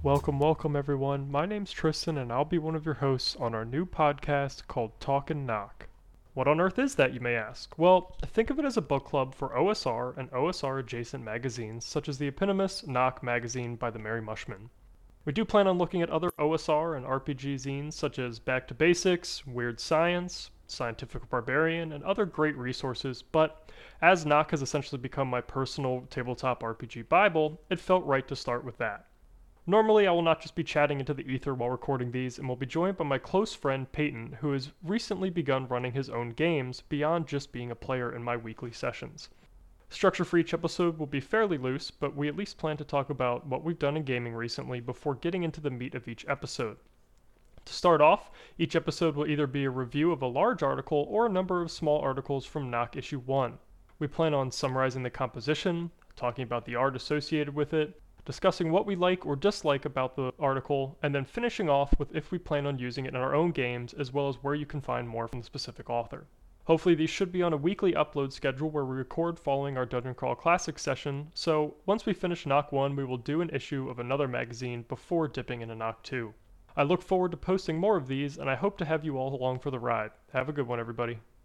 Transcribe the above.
Welcome everyone. My name's Tristan and I'll be one of your hosts on our new podcast called Talkin' Knock. What on earth is that, you may ask? Well, think of it as a book club for OSR and OSR adjacent magazines such as the eponymous Knock magazine by the Merry Mushman. We do plan on looking at other OSR and RPG zines such as Back to Basics, Weird Science, Scientific Barbarian, and other great resources, but as Knock has essentially become my personal tabletop RPG Bible, it felt right to start with that. Normally, I will not just be chatting into the ether while recording these, and will be joined by my close friend Peyton, who has recently begun running his own games beyond just being a player in my weekly sessions. Structure for each episode will be fairly loose, but we at least plan to talk about what we've done in gaming recently before getting into the meat of each episode. To start off, each episode will either be a review of a large article or a number of small articles from Knock Issue 1. We plan on summarizing the composition, talking about the art associated with it, discussing what we like or dislike about the article, and then finishing off with if we plan on using it in our own games, as well as where you can find more from the specific author. Hopefully these should be on a weekly upload schedule where we record following our Dungeon Crawl Classic session, so once we finish Knock 1 we will do an issue of another magazine before dipping into Knock 2. I look forward to posting more of these, and I hope to have you all along for the ride. Have a good one, everybody.